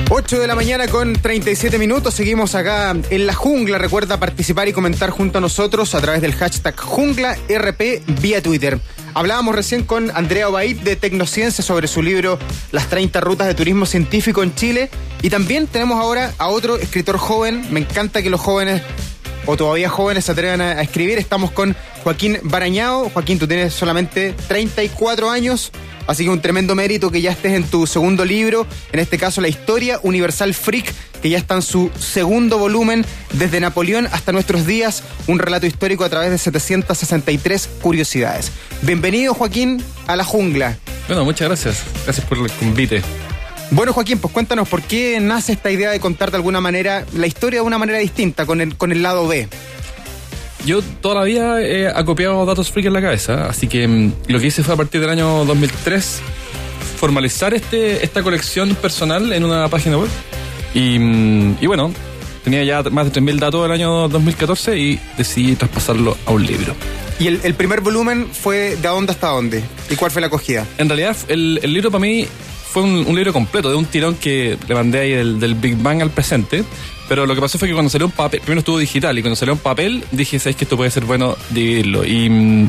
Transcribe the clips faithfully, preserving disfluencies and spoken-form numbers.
ocho de la mañana con treinta y siete minutos, seguimos acá en La Jungla. Recuerda participar y comentar junto a nosotros a través del hashtag JunglaRP vía Twitter. Hablábamos recién con Andrea Obaid de Tecnociencia sobre su libro Las treinta rutas de turismo científico en Chile. Y también tenemos ahora a otro escritor joven. Me encanta que los jóvenes, o todavía jóvenes, se atrevan a, a escribir. Estamos con Joaquín Barañao. Joaquín, tú tienes solamente treinta y cuatro años, así que un tremendo mérito que ya estés en tu segundo libro, en este caso La Historia Universal Freak, que ya está en su segundo volumen, desde Napoleón hasta nuestros días, un relato histórico a través de setecientas sesenta y tres curiosidades. Bienvenido, Joaquín, a La Jungla. Bueno, muchas gracias. Gracias por el convite. Bueno, Joaquín, pues cuéntanos, ¿por qué nace esta idea de contar de alguna manera la historia de una manera distinta, con el, con el lado B? Yo toda la vida he acopiado datos freak en la cabeza, así que mmm, lo que hice fue a partir del año dos mil tres formalizar este, esta colección personal en una página web. Y, mmm, y bueno, tenía ya más de tres mil datos del año dos mil catorce y decidí traspasarlo a un libro. ¿Y el, el primer volumen fue de dónde hasta dónde? ¿Y cuál fue la acogida? En realidad, el, el libro para mí fue un, un libro completo, de un tirón que le mandé ahí del, del Big Bang al presente. Pero lo que pasó fue que cuando salió un papel, primero estuvo digital, y cuando salió un papel dije, ¿sabes que esto puede ser bueno dividirlo? Y,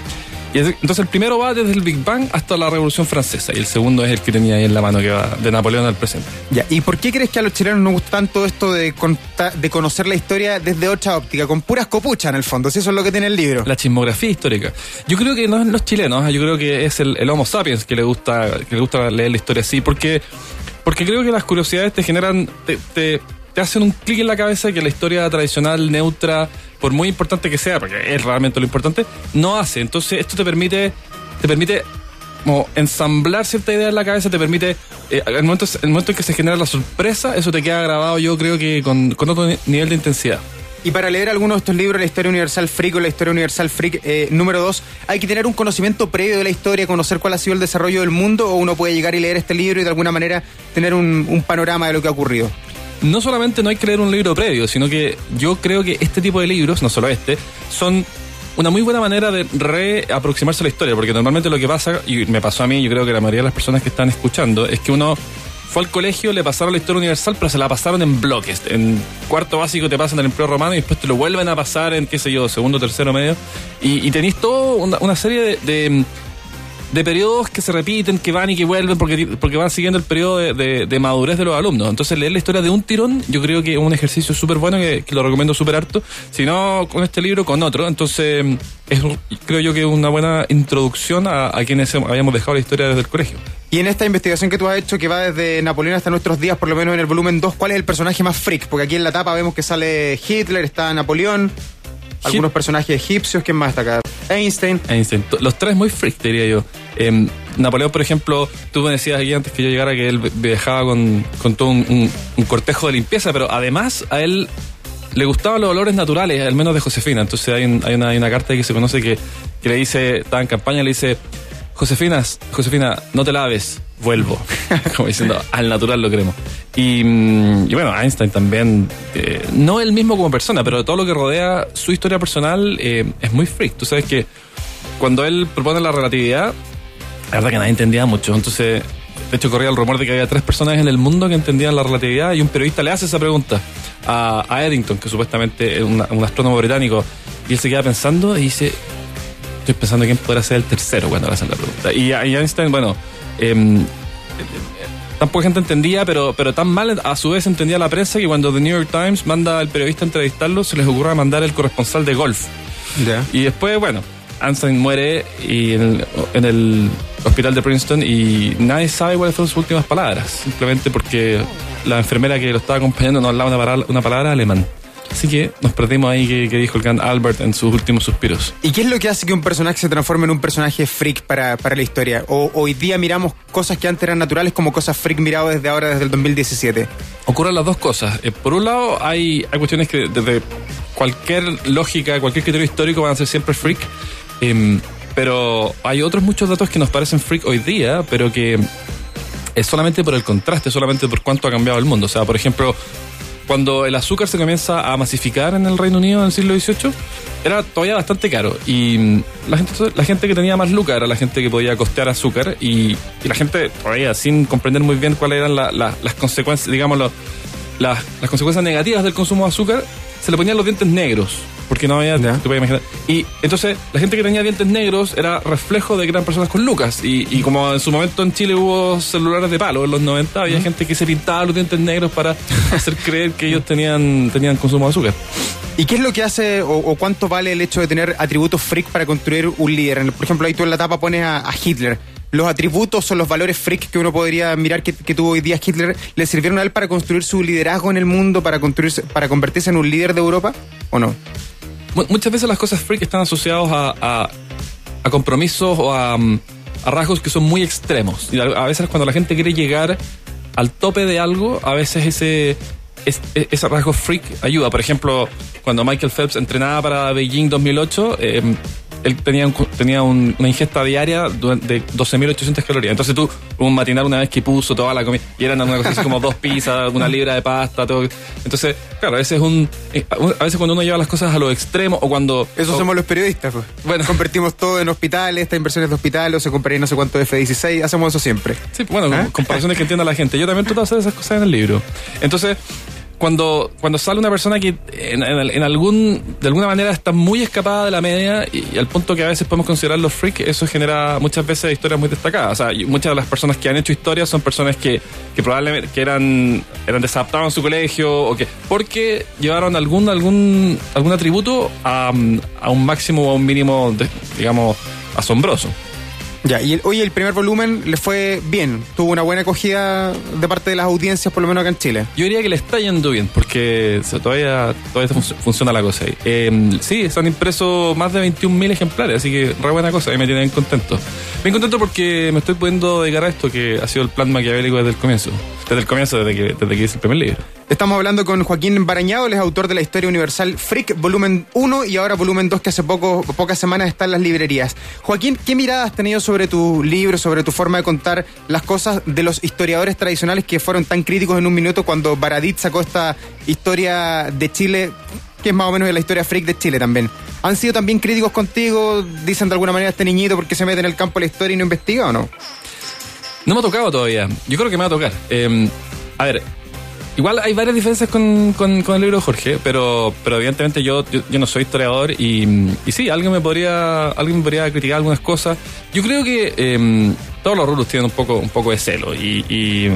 y entonces el primero va desde el Big Bang hasta la Revolución Francesa, y el segundo es el que tenía ahí en la mano, que va de Napoleón al presente. Ya. ¿Y por qué crees que a los chilenos nos gusta tanto esto de, contar, de conocer la historia desde otra óptica, con puras copuchas en el fondo? Si eso es lo que tiene el libro. La chismografía histórica. Yo creo que no es los chilenos, yo creo que es el, el Homo sapiens que le gusta, que le gusta leer la historia así, porque, porque creo que las curiosidades te generan... Te, te, te hacen un clic en la cabeza que la historia tradicional, neutra, por muy importante que sea, porque es realmente lo importante, no hace. Entonces esto te permite te permite como ensamblar cierta idea en la cabeza, te permite, eh, el, momento, el momento en que se genera la sorpresa, eso te queda grabado, yo creo que con, con otro nivel de intensidad. Y para leer alguno de estos libros, La Historia Universal Freak o La Historia Universal Freak eh, número dos, ¿hay que tener un conocimiento previo de la historia, conocer cuál ha sido el desarrollo del mundo, o uno puede llegar y leer este libro y de alguna manera tener un, un panorama de lo que ha ocurrido? No solamente no hay que leer un libro previo, sino que yo creo que este tipo de libros, no solo este, son una muy buena manera de reaproximarse a la historia, porque normalmente lo que pasa, y me pasó a mí, yo creo que la mayoría de las personas que están escuchando, es que uno fue al colegio, le pasaron la Historia Universal, pero se la pasaron en bloques. En cuarto básico te pasan el Imperio Romano y después te lo vuelven a pasar en, qué sé yo, segundo, tercero, medio, y, y tenéis toda una, una serie de... de de periodos que se repiten, que van y que vuelven, porque, porque van siguiendo el periodo de, de, de madurez de los alumnos. Entonces leer la historia de un tirón, yo creo que es un ejercicio súper bueno, que, que lo recomiendo súper harto. Si no con este libro, con otro. Entonces es, creo yo que es una buena introducción a, a quienes habíamos dejado la historia desde el colegio. Y en esta investigación que tú has hecho, que va desde Napoleón hasta nuestros días, por lo menos en el volumen dos, ¿cuál es el personaje más freak? Porque aquí en la tapa vemos que sale Hitler, está Napoleón, algunos Hit- personajes egipcios. ¿Quién más está acá? Einstein. Einstein. Los tres muy freak, diría yo. Eh, Napoleón, por ejemplo, tú me decías aquí antes que yo llegara que él viajaba con, con todo un, un, un cortejo de limpieza, pero además a él le gustaban los olores naturales, al menos de Josefina. Entonces hay, un, hay, una, hay una carta que se conoce que, que le dice, estaba en campaña, le dice: Josefina, Josefina, no te laves, vuelvo. Como diciendo, al natural lo queremos. Y, y bueno, Einstein también, eh, no él mismo como persona, pero todo lo que rodea su historia personal eh, es muy freak. Tú sabes que cuando él propone la relatividad, la verdad que nadie entendía mucho. Entonces, de hecho, corría el rumor de que había tres personas en el mundo que entendían la relatividad, y un periodista le hace esa pregunta a, a Eddington, que supuestamente es una, un astrónomo británico, y él se queda pensando y dice: estoy pensando quién podrá ser el tercero cuando le hacen la pregunta. Y, y Einstein, bueno, eh, tan poca gente entendía, pero, pero tan mal a su vez entendía la prensa, que cuando The New York Times manda al periodista a entrevistarlo, se les ocurre mandar el corresponsal de golf. Yeah. Y después, bueno, Einstein muere y en, el, en el hospital de Princeton, y nadie sabe cuáles fueron sus últimas palabras, simplemente porque la enfermera que lo estaba acompañando no hablaba una palabra, una palabra alemán. Así que nos perdimos ahí que, que dijo el gran Albert en sus últimos suspiros. ¿Y qué es lo que hace que un personaje se transforme en un personaje freak para, para la historia? O hoy día miramos cosas que antes eran naturales como cosas freak miradas desde ahora, desde el dos mil diecisiete. Ocurren las dos cosas. Eh, por un lado, hay, hay cuestiones que desde cualquier lógica, cualquier criterio histórico van a ser siempre freak. Eh, pero hay otros muchos datos que nos parecen freak hoy día, pero que es solamente por el contraste, solamente por cuánto ha cambiado el mundo. O sea, por ejemplo, cuando el azúcar se comienza a masificar en el Reino Unido en el siglo dieciocho, era todavía bastante caro. Y la gente, la gente que tenía más lucas era la gente que podía costear azúcar. Y, y la gente todavía sin comprender muy bien cuáles eran la, la, las consecuencias, digamos, lo, la, las consecuencias negativas del consumo de azúcar, se le ponían los dientes negros. Porque no había, te puedes imaginar. Y entonces la gente que tenía dientes negros era reflejo de que eran personas con lucas. Y, y como en su momento en Chile hubo celulares de palo en los noventa, había uh-huh. gente que se pintaba los dientes negros para hacer creer que ellos tenían, tenían consumo de azúcar. ¿Y qué es lo que hace o, o cuánto vale el hecho de tener atributos freak para construir un líder? Por ejemplo, ahí tú en la tapa pones a, a Hitler. ¿Los atributos o los valores freak que uno podría mirar que, que tuvo hoy día Hitler le sirvieron a él para construir su liderazgo en el mundo, para, construirse, para convertirse en un líder de Europa o no? Muchas veces las cosas freak están asociadas a, a, a compromisos o a, a rasgos que son muy extremos. Y a, a veces cuando la gente quiere llegar al tope de algo, a veces ese, es, ese rasgo freak ayuda. Por ejemplo, cuando Michael Phelps entrenaba para Beijing dos mil ocho, eh, él tenía, un, tenía un, una ingesta diaria de doce mil ochocientas calorías. Entonces tú, un matinal una vez que puso toda la comida, y eran una cosa así como dos pizzas, una libra de pasta, todo. Entonces, claro, a veces un, a veces cuando uno lleva las cosas a los extremos o cuando... Eso o, somos los periodistas, pues. Bueno, convertimos todo en hospitales, estas inversiones de hospitales, o se compraría no sé cuánto de F dieciséis, hacemos eso siempre. Sí, bueno, ¿eh? Comparaciones que entienda la gente. Yo también trato de hacer esas cosas en el libro. Entonces... Cuando, cuando sale una persona que en, en, en algún de alguna manera está muy escapada de la media y, y al punto que a veces podemos considerarlo freak, eso genera muchas veces historias muy destacadas. O sea, muchas de las personas que han hecho historias son personas que, que probablemente que eran, eran desadaptados en su colegio o que porque llevaron algún algún algún atributo a, a un máximo o a un mínimo, de, digamos, asombroso. Ya, y el, hoy el primer volumen le fue bien, tuvo una buena acogida de parte de las audiencias, por lo menos acá en Chile. Yo diría que le está yendo bien, porque o sea, todavía, todavía funciona la cosa ahí. Eh, sí, se han impreso más de veintiún mil ejemplares, así que re buena cosa, y me tiene bien contento. Bien contento porque me estoy pudiendo dedicar a esto, que ha sido el plan maquiavélico desde el comienzo. Desde el comienzo, desde que, desde que hice el primer libro. Estamos hablando con Joaquín Barañao, él es autor de la Historia Universal Freak, volumen uno y ahora volumen dos, que hace poco, pocas semanas está en las librerías. Joaquín, ¿qué mirada has tenido sobre tu libro, sobre tu forma de contar las cosas de los historiadores tradicionales que fueron tan críticos en un minuto cuando Baradit sacó esta historia de Chile, que es más o menos de la historia freak de Chile también? ¿Han sido también críticos contigo? ¿Dicen de alguna manera este niñito porque se mete en el campo de la historia y no investiga o no? No me ha tocado todavía. Yo creo que me va a tocar. Eh, a ver, igual hay varias diferencias con, con, con el libro de Jorge, pero, pero evidentemente yo, yo, yo no soy historiador y, y sí, alguien me podría alguien me podría criticar algunas cosas. Yo creo que eh, todos los rubros tienen un poco, un poco de celo y, y,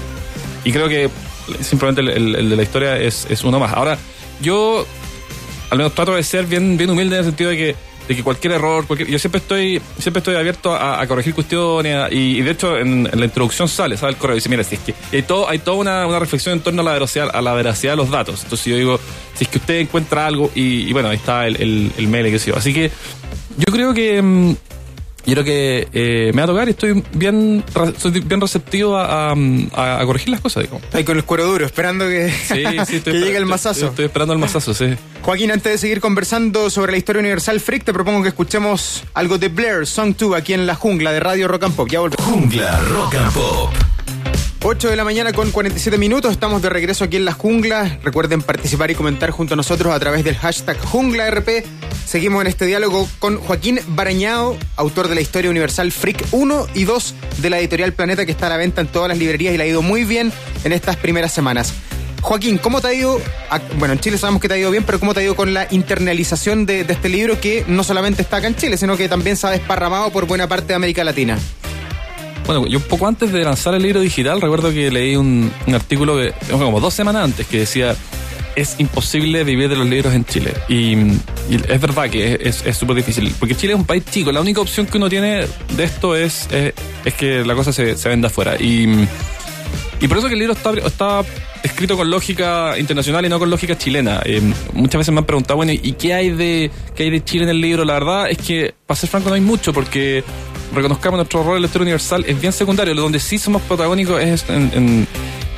y creo que simplemente el, el, el de la historia es, es uno más. Ahora, yo al menos trato de ser bien, bien humilde en el sentido de que de que cualquier error, cualquier, yo siempre estoy siempre estoy abierto a, a corregir cuestiones y, y de hecho en, en la introducción sale, sale el correo y dice, mira, si es que hay todo, hay toda una, una reflexión en torno a la veracidad, a la veracidad de los datos. Entonces yo digo, si es que usted encuentra algo y, y bueno, ahí está el, el, el mail que sé yo. Así que yo creo que yo creo que eh, me va a tocar y estoy bien soy bien receptivo a, a, a corregir las cosas. Digamos. Ahí con el cuero duro, esperando que, sí, sí, que llegue el mazazo. Estoy, estoy esperando el mazazo, sí. Joaquín, antes de seguir conversando sobre la Historia Universal Freak, te propongo que escuchemos algo de Blair, Song dos, aquí en La Jungla de Radio Rock and Pop. Ya volvemos. Jungla Rock and Pop. ocho de la mañana con cuarenta y siete minutos, estamos de regreso aquí en La Jungla. Recuerden participar y comentar junto a nosotros a través del hashtag JunglaRP. Seguimos en este diálogo con Joaquín Barañao, autor de la Historia Universal Freak uno y dos de la editorial Planeta, que está a la venta en todas las librerías y le ha ido muy bien en estas primeras semanas. Joaquín, ¿cómo te ha ido? Bueno, en Chile sabemos que te ha ido bien, pero ¿cómo te ha ido con la internalización de, de este libro que no solamente está acá en Chile, sino que también se ha desparramado por buena parte de América Latina? Bueno, yo un poco antes de lanzar el libro digital, recuerdo que leí un, un artículo que, como dos semanas antes, que decía: es imposible vivir de los libros en Chile. Y, y es verdad que es súper difícil, porque Chile es un país chico. La única opción que uno tiene de esto es, es, es que la cosa se, se venda afuera. Y, y por eso que el libro está, está escrito con lógica internacional y no con lógica chilena. Eh, muchas veces me han preguntado, bueno, ¿y qué hay de qué hay de Chile en el libro? La verdad es que, para ser franco, no hay mucho, porque reconozcamos nuestro rol en la Historia Universal es bien secundario. Lo donde sí somos protagónicos es en, en,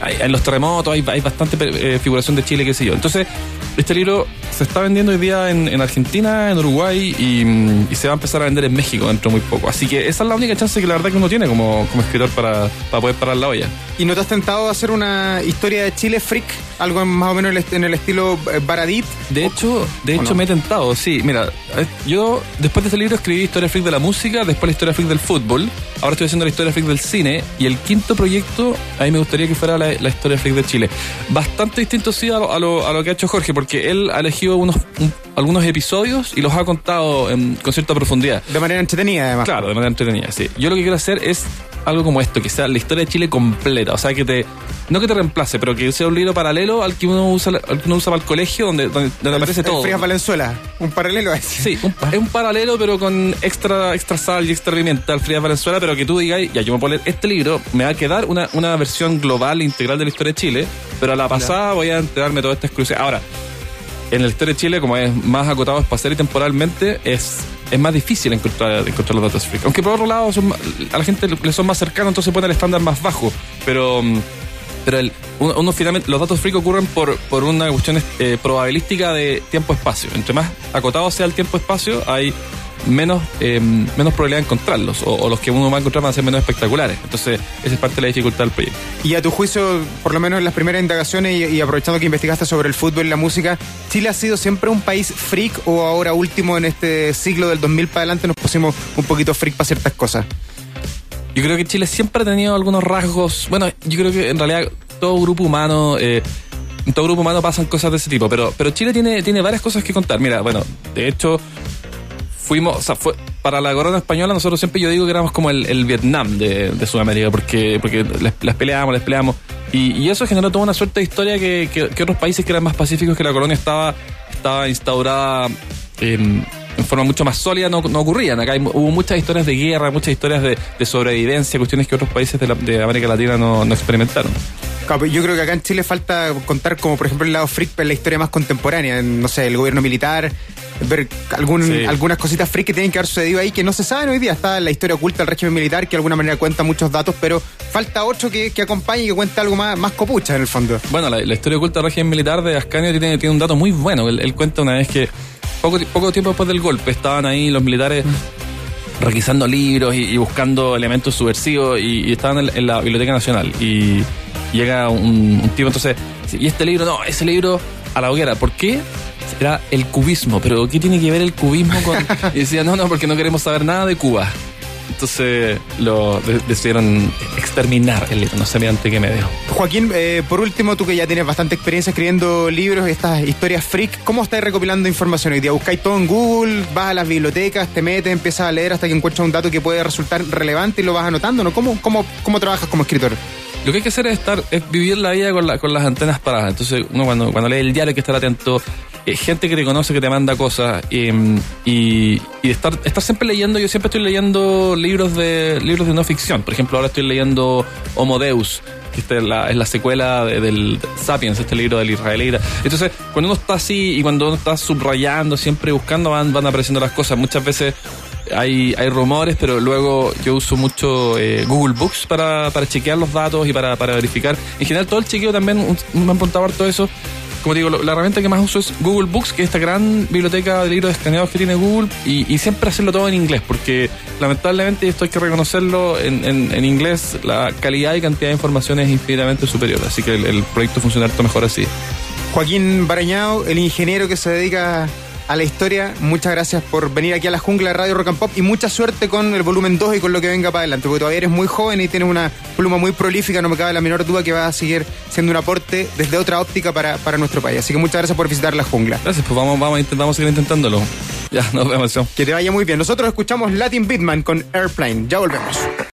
hay, en los terremotos hay, hay bastante eh, figuración de Chile, qué sé yo. Entonces, este libro se está vendiendo hoy día en, en Argentina, en Uruguay y, y se va a empezar a vender en México dentro de muy poco. Así que esa es la única chance que la verdad que uno tiene como, como escritor para, para poder parar la olla. ¿Y no te has tentado a hacer una historia de Chile freak? Algo más o menos en el estilo Baradit. De hecho, de hecho no? me he tentado, sí. Mira, yo después de este libro escribí Historia freak de la música, después la Historia freak del fútbol, ahora estoy haciendo la Historia freak del cine y el quinto proyecto, a mí me gustaría que fuera la, la Historia freak de Chile. Bastante distinto sí a lo, a lo, a lo que ha hecho Jorge, porque él ha elegido unos, un, algunos episodios y los ha contado en, con cierta profundidad. De manera entretenida, además. Claro, de manera entretenida, sí. Yo lo que quiero hacer es algo como esto, que sea la historia de Chile completa, o sea, que te no que te reemplace, pero que sea un libro paralelo al que uno usa, al que uno usa para el colegio, donde, donde, donde el, aparece el todo. Frías Valenzuela, un paralelo a ese. Sí, un, es un paralelo, pero con extra extra sal y extra pimienta al Frías Valenzuela, pero que tú digas, ya, yo me puedo leer este libro, me va a quedar una, una versión global e integral de la historia de Chile, pero a la pasada ya voy a enterarme toda esta exclusión. Ahora, en la historia de Chile, como es más acotado espacial y temporalmente, es, es más difícil encontrar, encontrar los datos freak. Aunque por otro lado, son, a la gente le son más cercanos, entonces pone el estándar más bajo. Pero, pero el, uno, uno finalmente, los datos freak ocurren por, por una cuestión eh, probabilística de tiempo-espacio. Entre más acotado sea el tiempo-espacio, hay menos eh, menos probabilidad de encontrarlos, o, o los que uno va a encontrar van a ser menos espectaculares. Entonces esa es parte de la dificultad del proyecto. Y a tu juicio, por lo menos en las primeras indagaciones y, y aprovechando que investigaste sobre el fútbol y la música, ¿Chile ha sido siempre un país freak o ahora último en este siglo del dos mil para adelante nos pusimos un poquito freak para ciertas cosas? Yo creo que Chile siempre ha tenido algunos rasgos, bueno, yo creo que en realidad todo grupo humano eh, en todo grupo humano pasan cosas de ese tipo, pero, pero Chile tiene, tiene varias cosas que contar. Mira, bueno, de hecho fuimos, o sea, fue, para la corona española nosotros siempre yo digo que éramos como el, el Vietnam de, de Sudamérica, porque, porque les, les peleábamos, les peleábamos, y, y eso generó toda una suerte de historia que, que, que otros países que eran más pacíficos, que la colonia estaba, estaba instaurada en, en forma mucho más sólida, no, no ocurrían. Acá hay, hubo muchas historias de guerra, muchas historias de, de sobrevivencia, cuestiones que otros países de, la, de América Latina no, no experimentaron. Yo creo que acá en Chile falta contar como por ejemplo el lado freak en la historia más contemporánea, no sé, el gobierno militar, ver algún, sí. algunas cositas freak que tienen que haber sucedido ahí que no se saben hoy día. Está la historia oculta del régimen militar que de alguna manera cuenta muchos datos, pero falta otro que, que acompañe y que cuente algo más, más copucha en el fondo. Bueno, la, la historia oculta del régimen militar de Ascanio tiene, tiene un dato muy bueno. Él, él cuenta una vez que poco, poco tiempo después del golpe estaban ahí los militares mm. requisando libros y, y buscando elementos subversivos y, y estaban en, en la Biblioteca Nacional y llega un, un tipo, entonces, y este libro, no, ese libro a la hoguera. ¿Por qué? Era el cubismo. ¿Pero qué tiene que ver el cubismo con...? Y decía, no, no, porque no queremos saber nada de Cuba. Entonces lo de, decidieron exterminar el libro, no sé mediante qué medio. Joaquín, eh, por último, tú que ya tienes bastante experiencia escribiendo libros, estas historias freak, ¿cómo estás recopilando información hoy día? ¿Buscáis todo en Google? ¿Vas a las bibliotecas? ¿Te metes? ¿Empiezas a leer hasta que encuentras un dato que puede resultar relevante y lo vas anotando? ¿No? ¿Cómo, cómo, cómo trabajas como escritor? Lo que hay que hacer es estar, es vivir la vida con, la, con las antenas paradas. Entonces, uno cuando, cuando lee el diario hay que estar atento. Eh, gente que te conoce, que te manda cosas. Eh, y y estar, estar siempre leyendo. Yo siempre estoy leyendo libros de libros de no ficción. Por ejemplo, ahora estoy leyendo Homo Deus, que esta es la, es la secuela de, del Sapiens, este libro del israelita. Entonces, cuando uno está así y cuando uno está subrayando, siempre buscando, van, van apareciendo las cosas. Muchas veces Hay, hay rumores, pero luego yo uso mucho eh, Google Books para, para chequear los datos y para, para verificar. En general, todo el chequeo también, un, me han preguntado todo eso. Como digo, lo, la herramienta que más uso es Google Books, que es esta gran biblioteca de libros escaneados que tiene Google, y, y siempre hacerlo todo en inglés, porque lamentablemente, esto hay que reconocerlo, en, en, en inglés la calidad y cantidad de información es infinitamente superior, así que el, el proyecto funciona harto mejor así. Joaquín Barañao, el ingeniero que se dedica a la historia, muchas gracias por venir aquí a la jungla de Radio Rock and Pop y mucha suerte con el volumen dos y con lo que venga para adelante, porque todavía eres muy joven y tienes una pluma muy prolífica, no me cabe la menor duda que vas a seguir siendo un aporte desde otra óptica para, para nuestro país, así que muchas gracias por visitar la jungla. Gracias, pues vamos, vamos, a intentar, vamos a seguir intentándolo. Ya, nos vemos. Que te vaya muy bien. Nosotros escuchamos Latin Beatman con Airplane, ya volvemos.